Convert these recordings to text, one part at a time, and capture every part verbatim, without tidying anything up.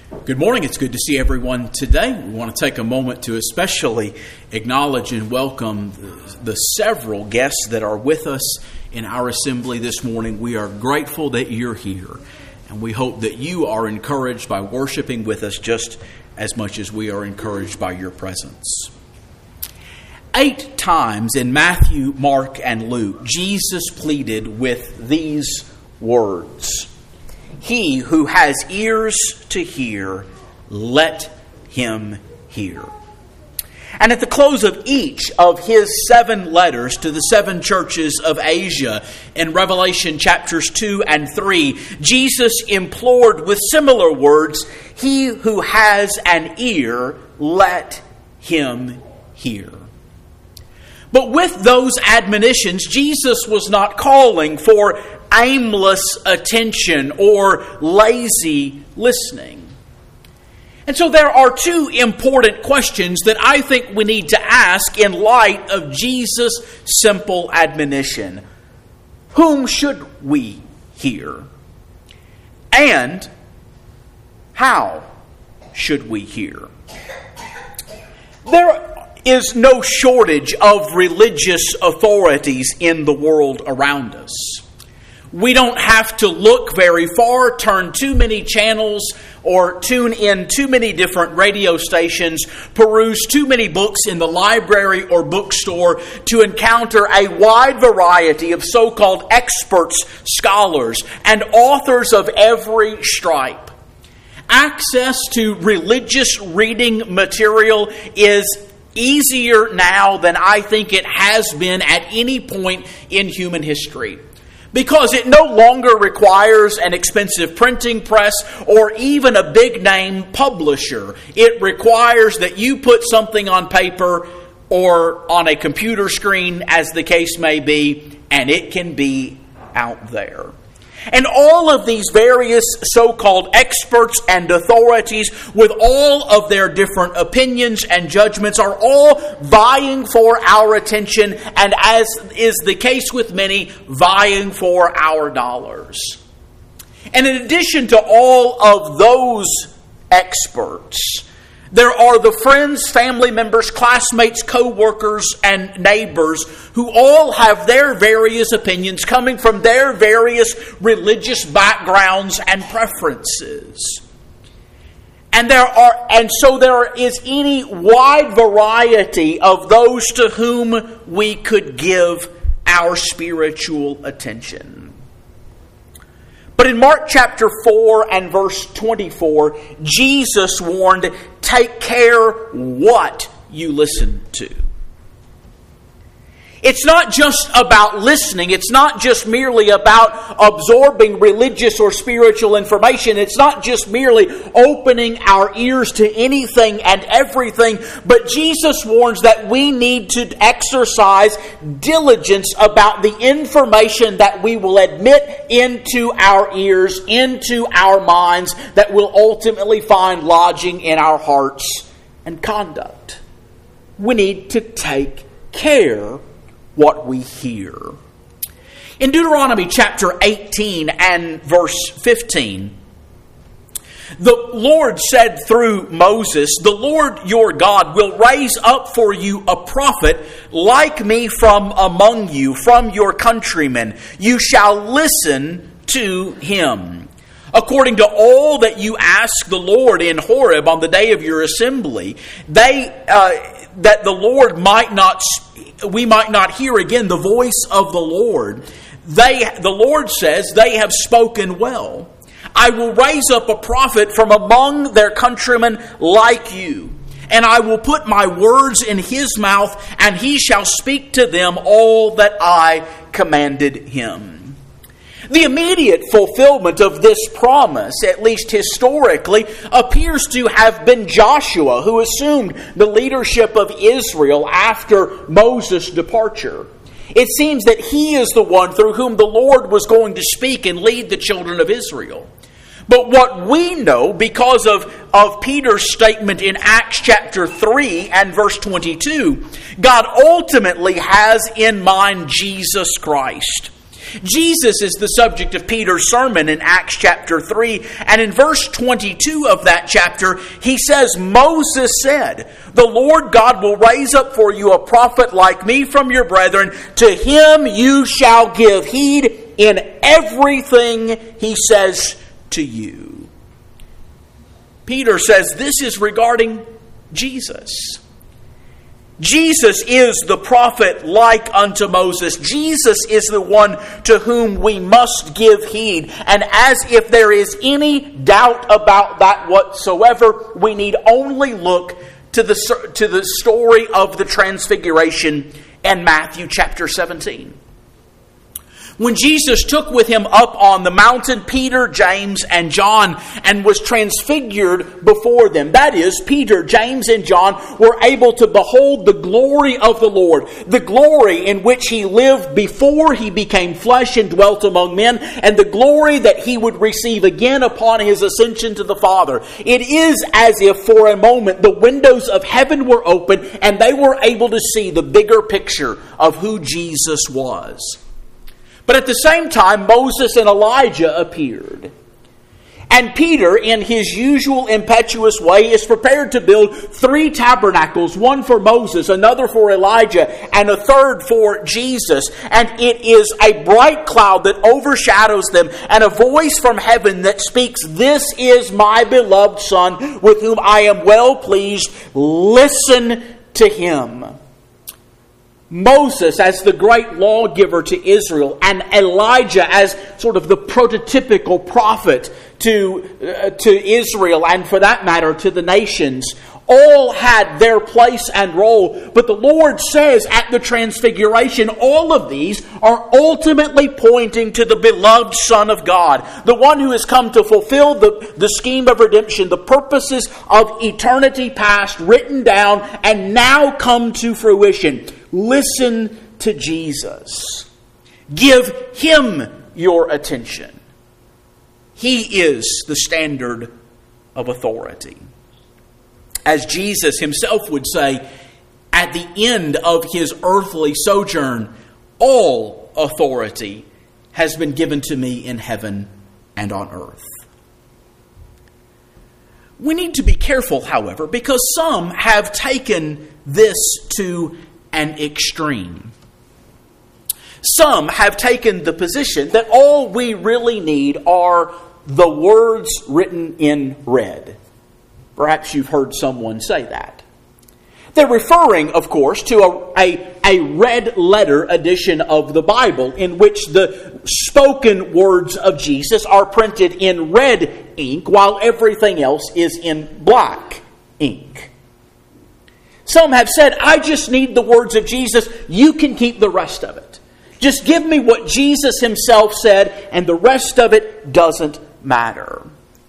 Good morning. It's good to see everyone today. We want to take a moment to especially acknowledge and welcome the, the several guests that are with us in our assembly this morning. We are grateful that you're here, and we hope that you are encouraged by worshiping with us just as much as we are encouraged by your presence. Eight times in Matthew, Mark, and Luke, Jesus pleaded with these words: "He who has ears to hear, let him hear." And at the close of each of his seven letters to the seven churches of Asia in Revelation chapters two and three, Jesus implored with similar words, "He who has an ear, let him hear." But with those admonitions, Jesus was not calling for aimless attention or lazy listening. And so there are two important questions that I think we need to ask in light of Jesus' simple admonition. Whom should we hear? And how should we hear? There is no shortage of religious authorities in the world around us. We don't have to look very far, turn too many channels, or tune in too many different radio stations, peruse too many books in the library or bookstore to encounter a wide variety of so-called experts, scholars, and authors of every stripe. Access to religious reading material is easier now than I think it has been at any point in human history, because it no longer requires an expensive printing press or even a big-name publisher. It requires that you put something on paper or on a computer screen, as the case may be, and it can be out there. And all of these various so-called experts and authorities, with all of their different opinions and judgments, are all vying for our attention, and as is the case with many, vying for our dollars. And in addition to all of those experts, there are the friends, family members, classmates, co-workers, and neighbors who all have their various opinions coming from their various religious backgrounds and preferences. And there are, and so there is any wide variety of those to whom we could give our spiritual attention. But in Mark chapter four and verse twenty-four, Jesus warned, take care what you listen to. It's not just about listening. It's not just merely about absorbing religious or spiritual information. It's not just merely opening our ears to anything and everything. But Jesus warns that we need to exercise diligence about the information that we will admit into our ears, into our minds, that will ultimately find lodging in our hearts and conduct. We need to take care what we hear. In Deuteronomy chapter eighteen and verse fifteen, the Lord said through Moses, "The Lord your God will raise up for you a prophet like me from among you, from your countrymen. You shall listen to him. According to all that you ask the Lord in Horeb on the day of your assembly, they uh, that the Lord might not we might not hear again the voice of the Lord. They, the Lord says, they have spoken well. I will raise up a prophet from among their countrymen like you, and I will put my words in his mouth, and he shall speak to them all that I commanded him." The immediate fulfillment of this promise, at least historically, appears to have been Joshua, who assumed the leadership of Israel after Moses' departure. It seems that he is the one through whom the Lord was going to speak and lead the children of Israel. But what we know, because of, of Peter's statement in Acts chapter three and verse twenty-two, God ultimately has in mind Jesus Christ. Jesus is the subject of Peter's sermon in Acts chapter three, and in verse twenty-two of that chapter, he says, Moses said, the Lord God will raise up for you a prophet like me from your brethren. To him you shall give heed in everything he says to you. Peter says this is regarding Jesus. Jesus is the prophet like unto Moses. Jesus is the one to whom we must give heed. And as if there is any doubt about that whatsoever, we need only look to the, to the story of the Transfiguration in Matthew chapter seventeen. When Jesus took with him up on the mountain Peter, James, and John and was transfigured before them. That is, Peter, James, and John were able to behold the glory of the Lord. The glory in which he lived before he became flesh and dwelt among men. And the glory that he would receive again upon his ascension to the Father. It is as if for a moment the windows of heaven were open and they were able to see the bigger picture of who Jesus was. But at the same time, Moses and Elijah appeared. And Peter, in his usual impetuous way, is prepared to build three tabernacles, one for Moses, another for Elijah, and a third for Jesus. And it is a bright cloud that overshadows them, and a voice from heaven that speaks, "This is my beloved Son, with whom I am well pleased. Listen to him." Moses as the great lawgiver to Israel, and Elijah as sort of the prototypical prophet to, uh, to Israel, and for that matter to the nations, all had their place and role. But the Lord says at the Transfiguration, all of these are ultimately pointing to the beloved Son of God, the one who has come to fulfill the, the scheme of redemption, the purposes of eternity past written down and now come to fruition. Listen to Jesus. Give him your attention. He is the standard of authority. As Jesus himself would say, at the end of his earthly sojourn, all authority has been given to me in heaven and on earth. We need to be careful, however, because some have taken this to an extreme. Some have taken the position that all we really need are the words written in red. Perhaps you've heard someone say that. They're referring, of course, to a, a, a red letter edition of the Bible in which the spoken words of Jesus are printed in red ink while everything else is in black ink. Some have said, I just need the words of Jesus. You can keep the rest of it. Just give me what Jesus himself said, and the rest of it doesn't matter.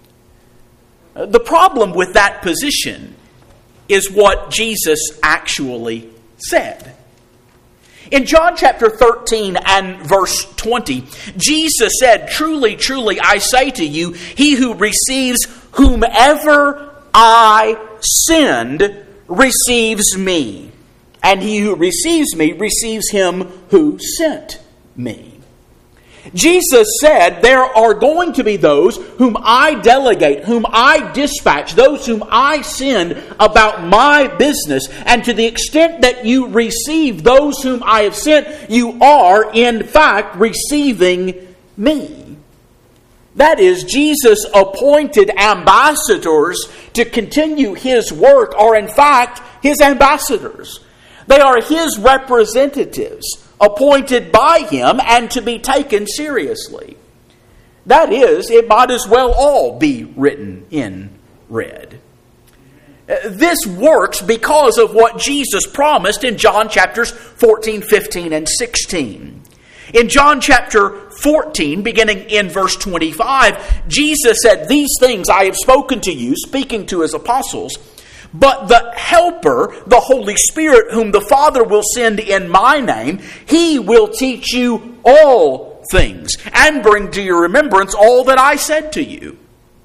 The problem with that position is what Jesus actually said. In John chapter thirteen and verse twenty, Jesus said, "Truly, truly, I say to you, he who receives whomever I send receives me, and he who receives me receives him who sent me." Jesus said there are going to be those whom I delegate, whom I dispatch, those whom I send about my business. And to the extent that you receive those whom I have sent, you are in fact receiving me. That is, Jesus appointed ambassadors to continue his work are in fact his ambassadors. They are his representatives, appointed by him and to be taken seriously. That is, it might as well all be written in red. This works because of what Jesus promised in John chapters fourteen, fifteen, and sixteen. In John chapter fourteen, beginning in verse twenty-five, Jesus said, "These things I have spoken to you," speaking to his apostles, "but the Helper, the Holy Spirit, whom the Father will send in my name, he will teach you all things and bring to your remembrance all that I said to you."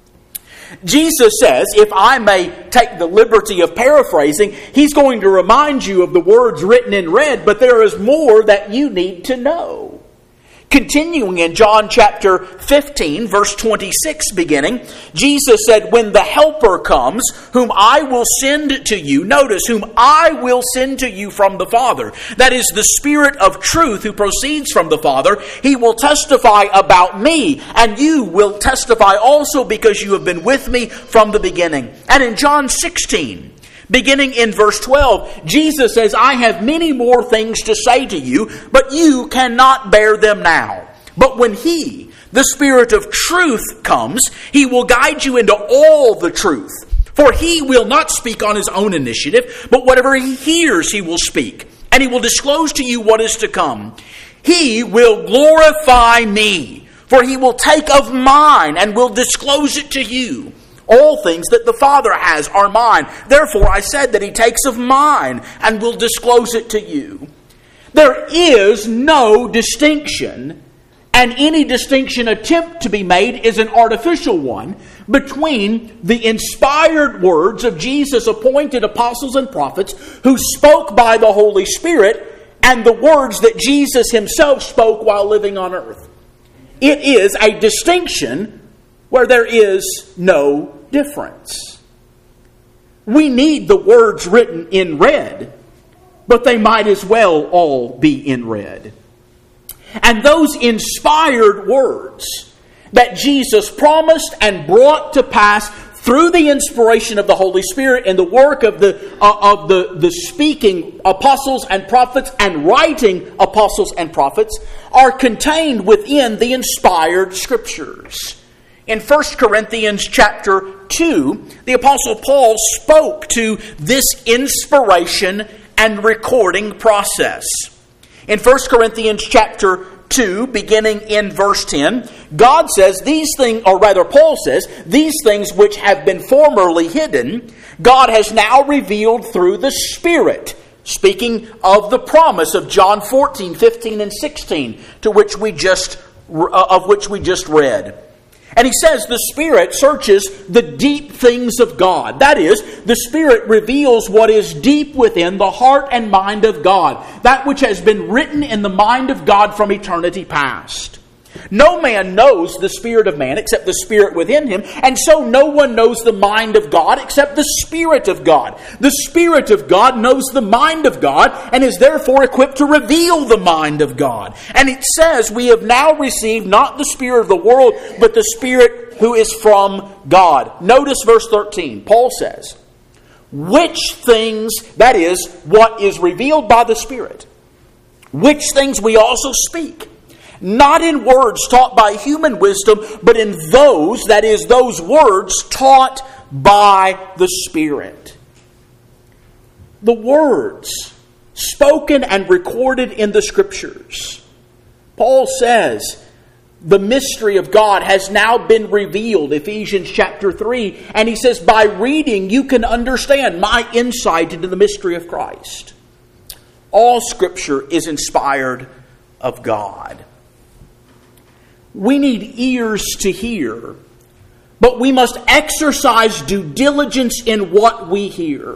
Jesus says, if I may take the liberty of paraphrasing, he's going to remind you of the words written in red, but there is more that you need to know. Continuing in John chapter fifteen, verse twenty-six beginning, Jesus said, "When the Helper comes, whom I will send to you," notice, "whom I will send to you from the Father, that is the Spirit of truth who proceeds from the Father, he will testify about me, and you will testify also because you have been with me from the beginning." And in John sixteen, beginning in verse twelve, Jesus says, "I have many more things to say to you, but you cannot bear them now. But when He, the Spirit of truth, comes, He will guide you into all the truth. For He will not speak on His own initiative, but whatever He hears He will speak, and He will disclose to you what is to come. He will glorify me, for He will take of mine and will disclose it to you. All things that the Father has are mine. Therefore I said that He takes of mine and will disclose it to you." There is no distinction, and any distinction attempt to be made is an artificial one, between the inspired words of Jesus' appointed apostles and prophets who spoke by the Holy Spirit and the words that Jesus Himself spoke while living on earth. It is a distinction where there is no difference. We need the words written in red, but they might as well all be in red. And those inspired words that Jesus promised and brought to pass through the inspiration of the Holy Spirit and the work of the uh, of the, the speaking apostles and prophets and writing apostles and prophets are contained within the inspired Scriptures. In First Corinthians chapter two, the Apostle Paul spoke to this inspiration and recording process. In First Corinthians chapter two, beginning in verse ten, God says these things, or rather Paul says, "These things which have been formerly hidden, God has now revealed through the Spirit." Speaking of the promise of John fourteen, fifteen, and sixteen, to which we just of which we just read. And he says the Spirit searches the deep things of God. That is, the Spirit reveals what is deep within the heart and mind of God. That which has been written in the mind of God from eternity past. No man knows the spirit of man except the Spirit within him, and so no one knows the mind of God except the Spirit of God. The Spirit of God knows the mind of God and is therefore equipped to reveal the mind of God. And it says, "We have now received not the spirit of the world, but the Spirit who is from God." Notice verse thirteen. Paul says, "Which things," that is, what is revealed by the Spirit, "which things we also speak, not in words taught by human wisdom, but in those," that is, those words taught by the Spirit. The words spoken and recorded in the Scriptures. Paul says the mystery of God has now been revealed, Ephesians chapter three, and he says by reading you can understand my insight into the mystery of Christ. All Scripture is inspired of God. We need ears to hear, but we must exercise due diligence in what we hear.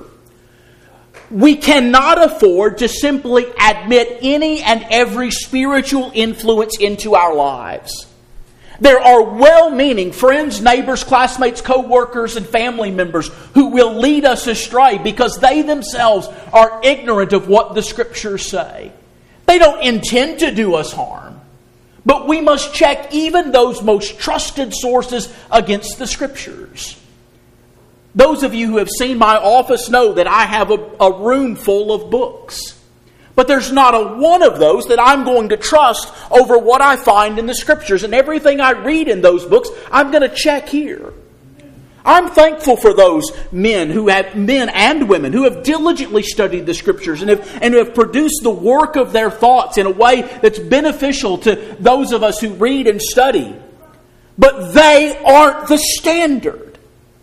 We cannot afford to simply admit any and every spiritual influence into our lives. There are well-meaning friends, neighbors, classmates, co-workers, and family members who will lead us astray because they themselves are ignorant of what the Scriptures say. They don't intend to do us harm. But we must check even those most trusted sources against the Scriptures. Those of you who have seen my office know that I have a, a room full of books. But there's not a one of those that I'm going to trust over what I find in the Scriptures. And everything I read in those books, I'm going to check here. I'm thankful for those men who have men and women who have diligently studied the Scriptures and have, and who have produced the work of their thoughts in a way that's beneficial to those of us who read and study. But they aren't the standard.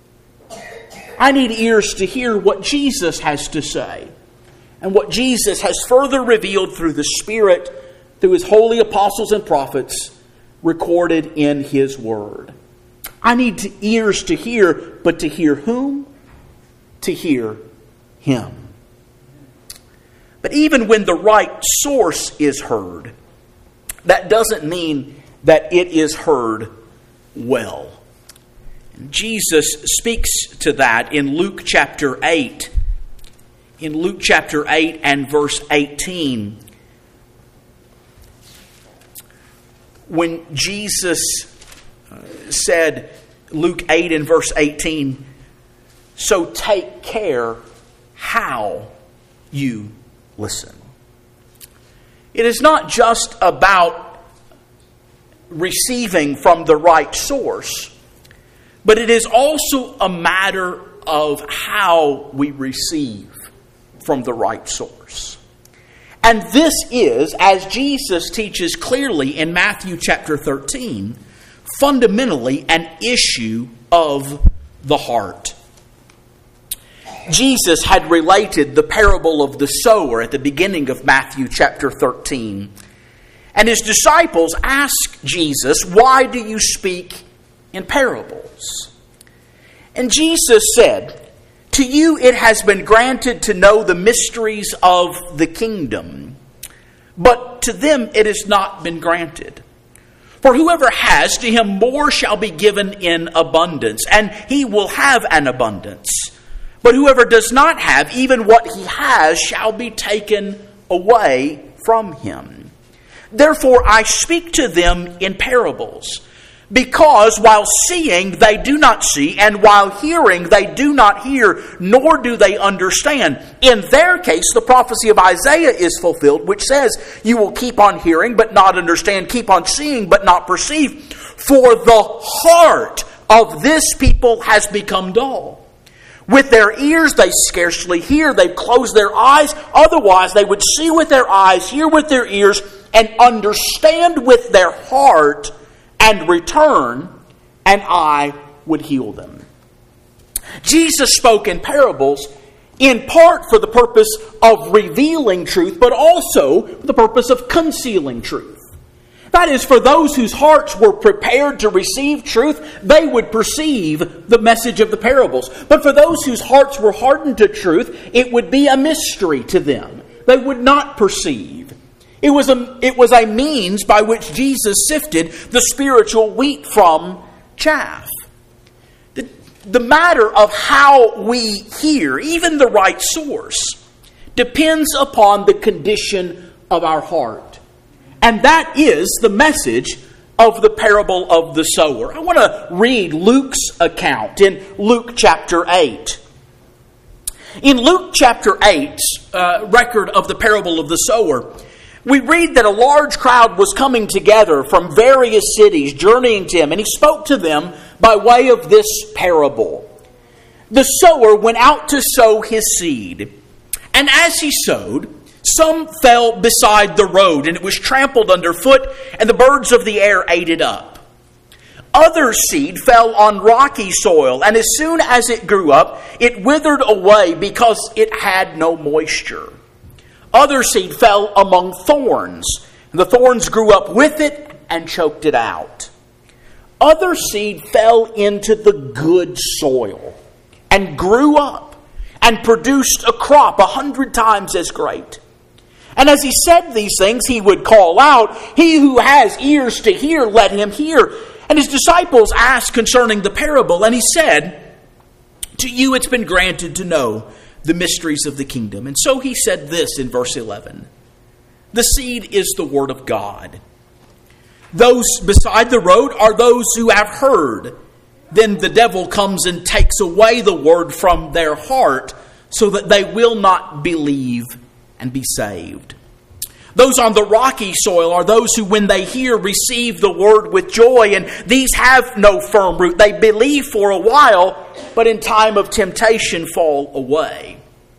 I need ears to hear what Jesus has to say and what Jesus has further revealed through the Spirit, through His holy apostles and prophets, recorded in His Word. I need to, ears to hear, but to hear whom? To hear Him. But even when the right source is heard, that doesn't mean that it is heard well. Jesus speaks to that in Luke chapter eight. In Luke chapter eight and verse eighteen. When Jesus said, Luke eight and verse eighteen, so take care how you listen. It is not just about receiving from the right source, but it is also a matter of how we receive from the right source. And this is, as Jesus teaches clearly in Matthew chapter thirteen, fundamentally an issue of the heart. Jesus had related the parable of the sower at the beginning of Matthew chapter thirteen. And his disciples asked Jesus, why do you speak in parables? And Jesus said, to you it has been granted to know the mysteries of the kingdom, but to them it has not been granted. For whoever has, to him more shall be given in abundance, and he will have an abundance. But whoever does not have, even what he has shall be taken away from him. Therefore I speak to them in parables, because while seeing they do not see, and while hearing they do not hear, nor do they understand. In their case, the prophecy of Isaiah is fulfilled, which says, you will keep on hearing, but not understand, keep on seeing, but not perceive. For the heart of this people has become dull. With their ears they scarcely hear, they've closed their eyes, otherwise they would see with their eyes, hear with their ears, and understand with their heart, and return, and I would heal them. Jesus spoke in parables in part for the purpose of revealing truth, but also for the purpose of concealing truth. That is, for those whose hearts were prepared to receive truth, they would perceive the message of the parables. But for those whose hearts were hardened to truth, it would be a mystery to them. They would not perceive. It was a, it was a means by which Jesus sifted the spiritual wheat from chaff. The, the matter of how we hear, even the right source, depends upon the condition of our heart. And that is the message of the parable of the sower. I want to read Luke's account in Luke chapter eight. In Luke chapter eight's uh, record of the parable of the sower, we read that a large crowd was coming together from various cities, journeying to him, and he spoke to them by way of this parable. The sower went out to sow his seed, and as he sowed, some fell beside the road, and it was trampled underfoot, and the birds of the air ate it up. Other seed fell on rocky soil, and as soon as it grew up, it withered away because it had no moisture. Other seed fell among thorns, and the thorns grew up with it and choked it out. Other seed fell into the good soil and grew up and produced a crop a hundred times as great. And as he said these things, he would call out, he who has ears to hear, let him hear. And his disciples asked concerning the parable, and he said, to you it's been granted to know the mysteries of the kingdom. And so he said this in verse eleven, the seed is the word of God. Those beside the road are those who have heard. Then the devil comes and takes away the word from their heart so that they will not believe and be saved. Those on the rocky soil are those who, when they hear, receive the word with joy, and these have no firm root. They believe for a while, but in time of temptation fall away.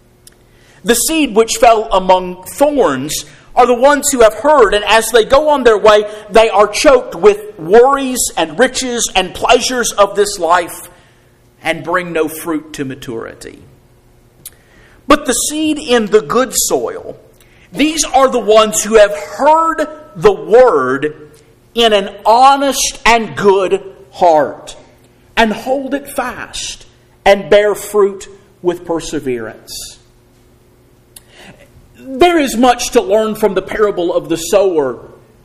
The seed which fell among thorns are the ones who have heard, and as they go on their way, they are choked with worries and riches and pleasures of this life, and bring no fruit to maturity. But the seed in the good soil, these are the ones who have heard the word in an honest and good heart, and hold it fast, and bear fruit with perseverance. There is much to learn from the parable of the sower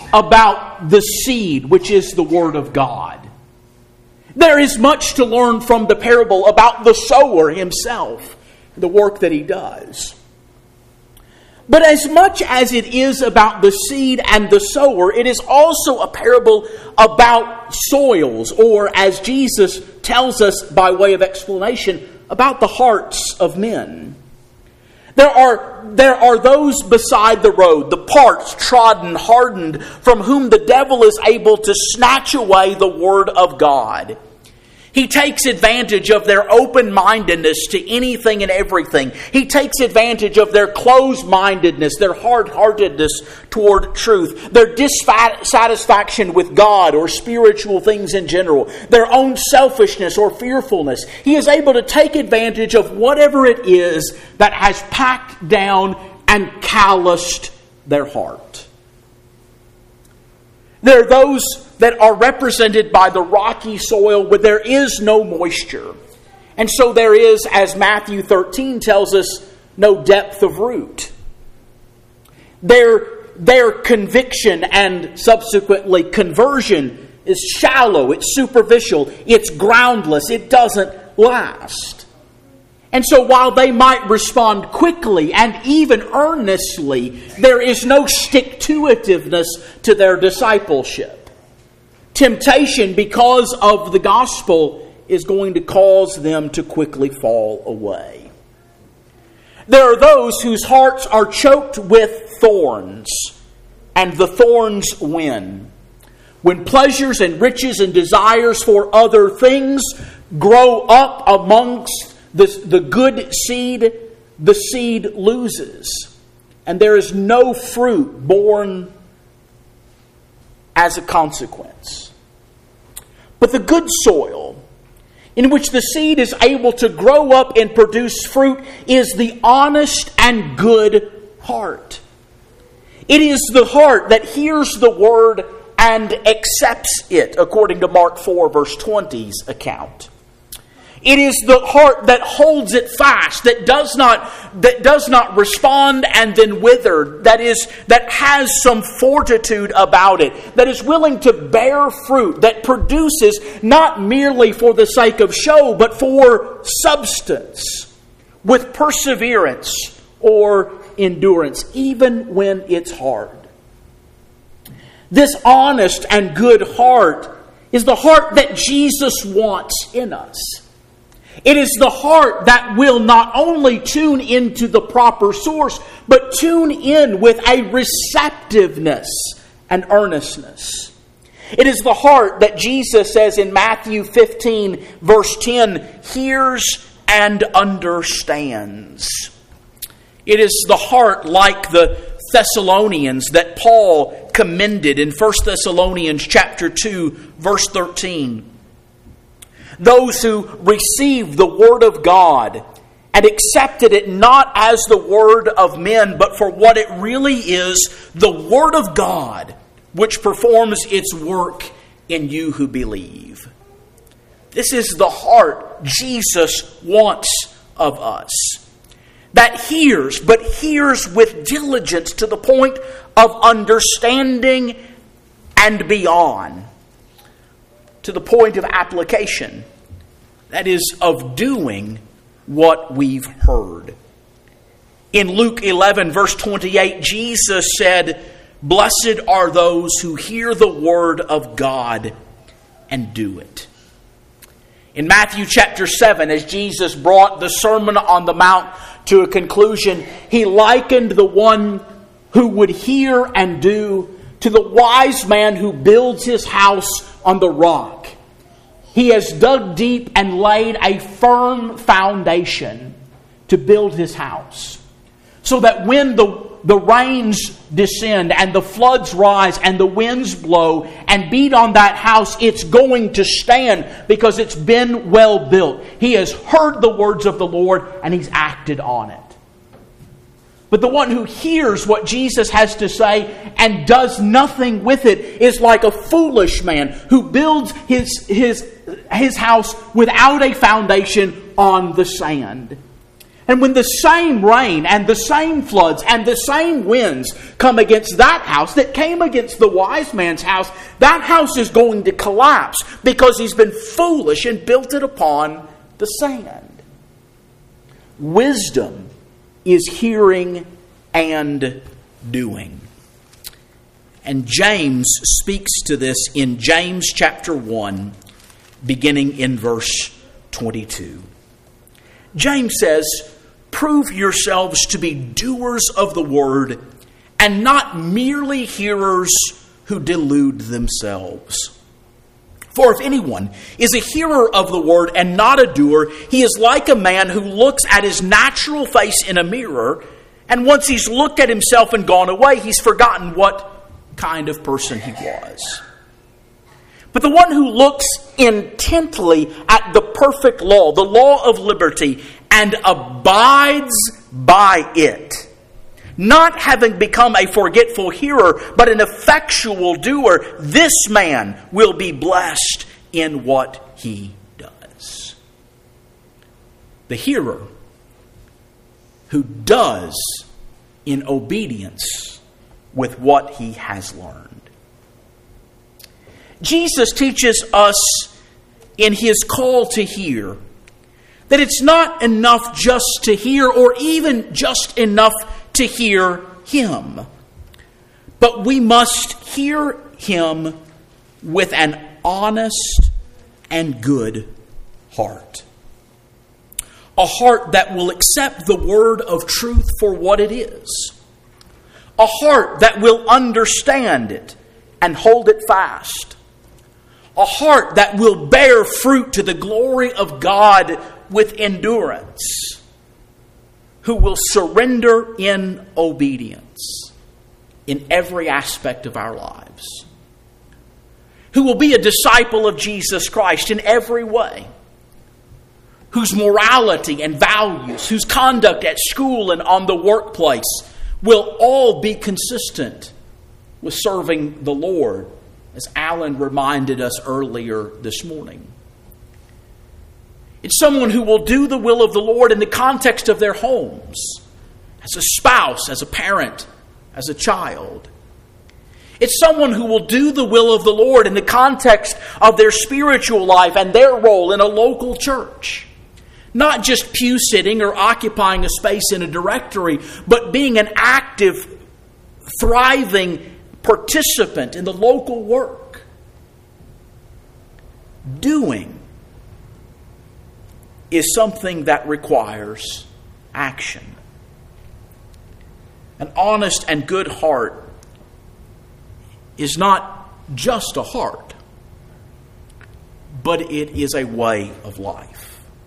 about the seed, which is the Word of God. There is much to learn from the parable about the sower himself, the work that he does. But as much as it is about the seed and the sower, it is also a parable about soils, or as Jesus tells us by way of explanation, about the hearts of men. There are, there are those beside the road, the parts trodden, hardened, from whom the devil is able to snatch away the Word of God. He takes advantage of their open-mindedness to anything and everything. He takes advantage of their closed-mindedness, their hard-heartedness toward truth, their dissatisfaction with God or spiritual things in general, their own selfishness or fearfulness. He is able to take advantage of whatever it is that has packed down and calloused their heart. There are those that are represented by the rocky soil where there is no moisture. And so there is, as Matthew thirteen tells us, no depth of root. Their, their conviction and subsequently conversion is shallow, it's superficial, it's groundless, it doesn't last. And so while they might respond quickly and even earnestly, there is no stick-to-itiveness to their discipleship. Temptation, because of the gospel, is going to cause them to quickly fall away. There are those whose hearts are choked with thorns, and the thorns win. When pleasures and riches and desires for other things grow up amongst The, the good seed, the seed loses. And there is no fruit born as a consequence. But the good soil, in which the seed is able to grow up and produce fruit, is the honest and good heart. It is the heart that hears the word and accepts it, according to Mark four, verse twenty's account. It is the heart that holds it fast, that does not that does not respond and then wither, that is that has some fortitude about it, that is willing to bear fruit, that produces not merely for the sake of show, but for substance, with perseverance or endurance, even when it's hard. This honest and good heart is the heart that Jesus wants in us. It is the heart that will not only tune into the proper source, but tune in with a receptiveness and earnestness. It is the heart that Jesus says in Matthew fifteen, verse ten, hears and understands. It is the heart like the Thessalonians that Paul commended in First Thessalonians chapter two, verse thirteen. Those who received the Word of God and accepted it not as the word of men, but for what it really is, the Word of God, which performs its work in you who believe. This is the heart Jesus wants of us. That hears, but hears with diligence to the point of understanding and beyond. To the point of application, that is, of doing what we've heard. In Luke eleven, verse twenty-eight, Jesus said, "Blessed are those who hear the word of God and do it." In Matthew chapter seven, as Jesus brought the Sermon on the Mount to a conclusion, he likened the one who would hear and do to the wise man who builds his house on the rock. He has dug deep and laid a firm foundation to build his house, so that when the, the rains descend and the floods rise and the winds blow and beat on that house, it's going to stand because it's been well built. He has heard the words of the Lord and he's acted on it. But the one who hears what Jesus has to say and does nothing with it is like a foolish man who builds his, his, his house without a foundation on the sand. And when the same rain and the same floods and the same winds come against that house that came against the wise man's house, that house is going to collapse because he's been foolish and built it upon the sand. Wisdom is hearing and doing. And James speaks to this in James chapter one, beginning in verse twenty-two. James says, "Prove yourselves to be doers of the word, and not merely hearers who delude themselves. For if anyone is a hearer of the word and not a doer, he is like a man who looks at his natural face in a mirror, and once he's looked at himself and gone away, he's forgotten what kind of person he was. But the one who looks intently at the perfect law, the law of liberty, and abides by it, not having become a forgetful hearer, but an effectual doer, this man will be blessed in what he does." The hearer who does in obedience with what he has learned. Jesus teaches us in his call to hear that it's not enough just to hear, or even just enough to hear him, but we must hear him with an honest and good heart. A heart that will accept the word of truth for what it is. A heart that will understand it and hold it fast. A heart that will bear fruit to the glory of God with endurance. Who will surrender in obedience in every aspect of our lives. Who will be a disciple of Jesus Christ in every way. Whose morality and values, whose conduct at school and on the workplace will all be consistent with serving the Lord, as Alan reminded us earlier this morning. It's someone who will do the will of the Lord in the context of their homes, as a spouse, as a parent, as a child. It's someone who will do the will of the Lord in the context of their spiritual life and their role in a local church. Not just pew sitting or occupying a space in a directory, but being an active, thriving participant in the local work. Doing is something that requires action. An honest and good heart is not just a heart, but it is a way of life.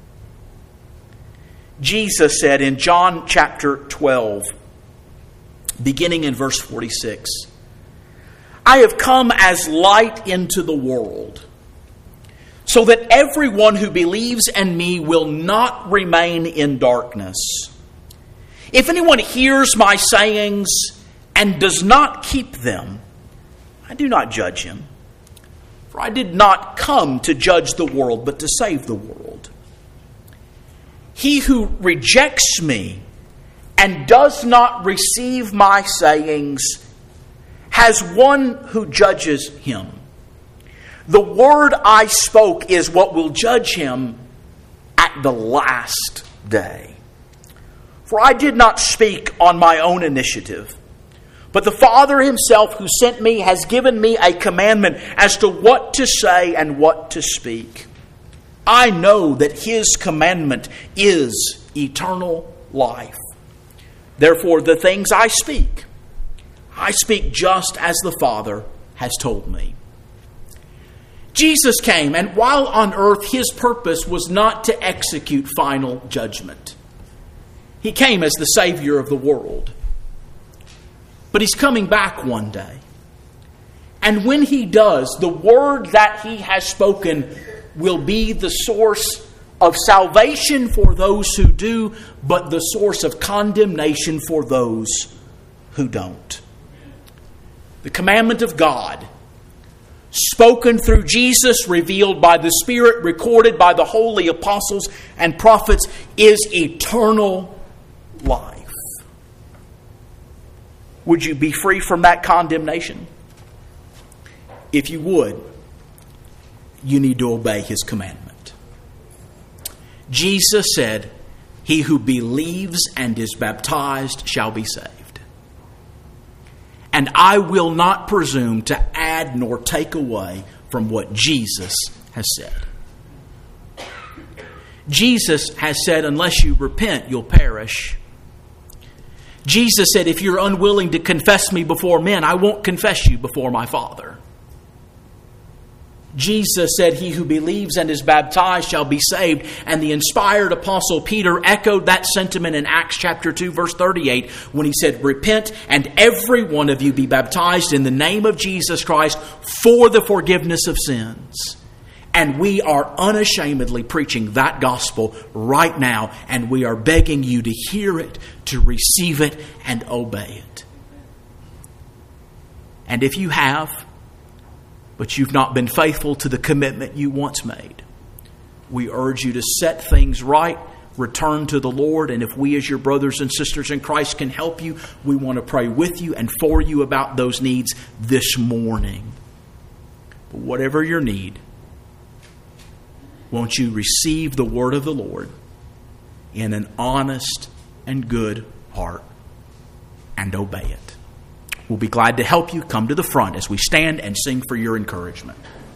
Jesus said in John chapter twelve, beginning in verse forty-six, "I have come as light into the world, so that everyone who believes in me will not remain in darkness. If anyone hears my sayings and does not keep them, I do not judge him. For I did not come to judge the world, but to save the world. He who rejects me and does not receive my sayings has one who judges him. The word I spoke is what will judge him at the last day. For I did not speak on my own initiative, but the Father himself who sent me has given me a commandment as to what to say and what to speak. I know that his commandment is eternal life. Therefore, the things I speak, I speak just as the Father has told me." Jesus came, and while on earth, his purpose was not to execute final judgment. He came as the Savior of the world. But he's coming back one day. And when he does, the word that he has spoken will be the source of salvation for those who do, but the source of condemnation for those who don't. The commandment of God spoken through Jesus, revealed by the Spirit, recorded by the holy apostles and prophets, is eternal life. Would you be free from that condemnation? If you would, you need to obey His commandment. Jesus said, "He who believes and is baptized shall be saved. And I will not presume to add nor take away from what Jesus has said." Jesus has said, unless you repent, you'll perish. Jesus said, if you're unwilling to confess me before men, I won't confess you before my Father. Jesus said, he who believes and is baptized shall be saved. And the inspired apostle Peter echoed that sentiment in Acts chapter two, verse thirty-eight, when he said, repent and every one of you be baptized in the name of Jesus Christ for the forgiveness of sins. And we are unashamedly preaching that gospel right now, and we are begging you to hear it, to receive it, and obey it. And if you have, but you've not been faithful to the commitment you once made, we urge you to set things right, return to the Lord, and if we as your brothers and sisters in Christ can help you, we want to pray with you and for you about those needs this morning. But whatever your need, won't you receive the word of the Lord in an honest and good heart and obey it? We'll be glad to help you. Come to the front as we stand and sing for your encouragement.